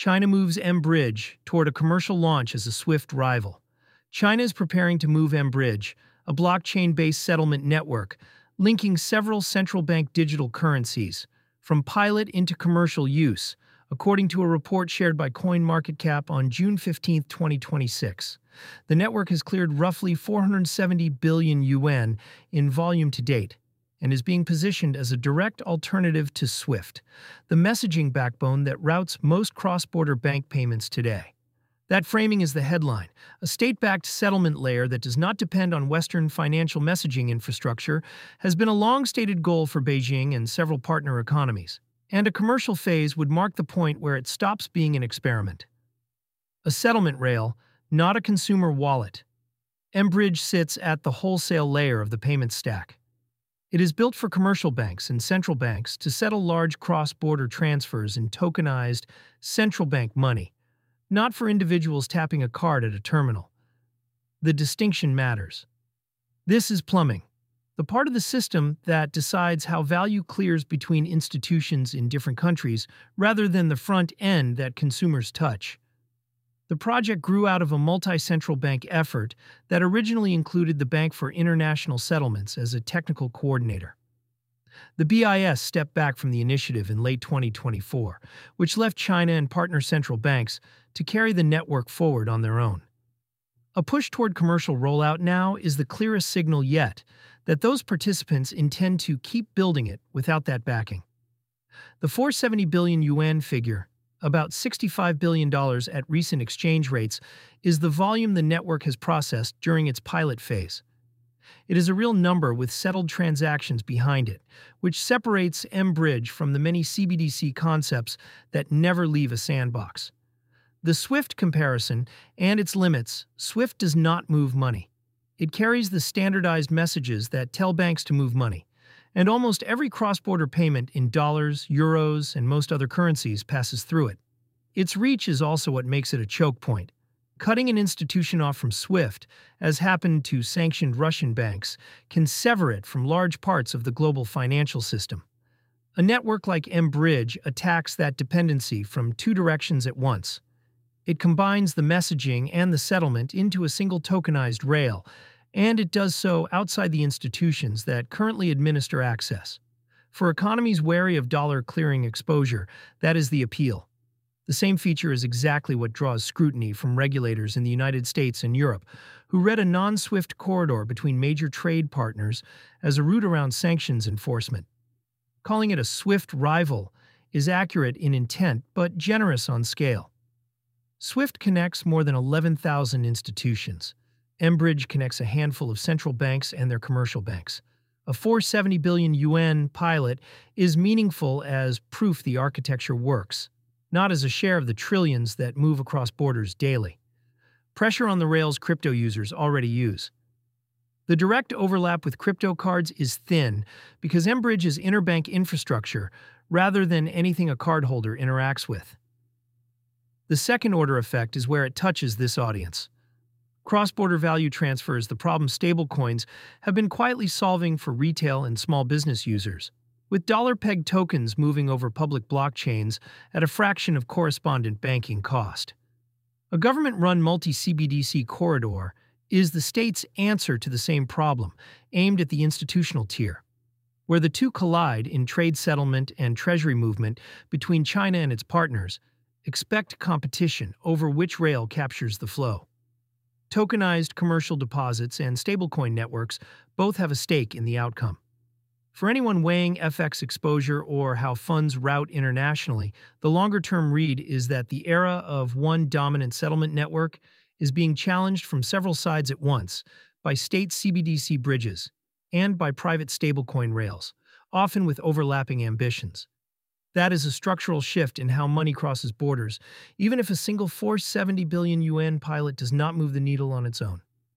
China moves mBridge toward a commercial launch as a swift rival. China is preparing to move mBridge, a blockchain-based settlement network linking several central bank digital currencies, from pilot into commercial use, according to a report shared by CoinMarketCap on June 15, 2026. The network has cleared roughly 470 billion yuan in volume to date and is being positioned as a direct alternative to SWIFT, the messaging backbone that routes most cross-border bank payments today. That framing is the headline, a state-backed settlement layer that does not depend on Western financial messaging infrastructure has been a long-stated goal for Beijing and several partner economies, and a commercial phase would mark the point where it stops being an experiment. A settlement rail, not a consumer wallet. mBridge sits at the wholesale layer of the payment stack. It is built for commercial banks and central banks to settle large cross-border transfers in tokenized central bank money, not for individuals tapping a card at a terminal. The distinction matters. This is plumbing, the part of the system that decides how value clears between institutions in different countries rather than the front end that consumers touch. The project grew out of a multi-central bank effort that originally included the Bank for International Settlements as a technical coordinator. The BIS stepped back from the initiative in late 2024, which left China and partner central banks to carry the network forward on their own. A push toward commercial rollout now is the clearest signal yet that those participants intend to keep building it without that backing. The 470 billion yuan figure, about $65 billion at recent exchange rates, is the volume the network has processed during its pilot phase. It is a real number with settled transactions behind it, which separates mBridge from the many CBDC concepts that never leave a sandbox. The SWIFT comparison and its limits: SWIFT does not move money. It carries the standardized messages that tell banks to move money, and almost every cross-border payment in dollars, euros, and most other currencies passes through it. Its reach is also what makes it a choke point. Cutting an institution off from SWIFT, as happened to sanctioned Russian banks, can sever it from large parts of the global financial system. A network like mBridge attacks that dependency from two directions at once. It combines the messaging and the settlement into a single tokenized rail, and it does so outside the institutions that currently administer access. For economies wary of dollar clearing exposure, that is the appeal. The same feature is exactly what draws scrutiny from regulators in the United States and Europe, who read a non-SWIFT corridor between major trade partners as a route around sanctions enforcement. Calling it a SWIFT rival is accurate in intent but generous on scale. SWIFT connects more than 11,000 institutions. mBridge connects a handful of central banks and their commercial banks. A 470 billion yuan pilot is meaningful as proof the architecture works, not as a share of the trillions that move across borders daily. Pressure on the rails crypto users already use. The direct overlap with crypto cards is thin because mBridge is interbank infrastructure rather than anything a cardholder interacts with. The second-order effect is where it touches this audience. Cross-border value transfer is the problem stablecoins have been quietly solving for retail and small business users, with dollar-pegged tokens moving over public blockchains at a fraction of correspondent banking cost. A government-run multi-CBDC corridor is the state's answer to the same problem, aimed at the institutional tier. Where the two collide in trade settlement and treasury movement between China and its partners, expect competition over which rail captures the flow. Tokenized commercial deposits and stablecoin networks both have a stake in the outcome. For anyone weighing FX exposure or how funds route internationally, the longer-term read is that the era of one dominant settlement network is being challenged from several sides at once, by state CBDC bridges and by private stablecoin rails, often with overlapping ambitions. That is a structural shift in how money crosses borders, even if a single 470 billion yuan pilot does not move the needle on its own.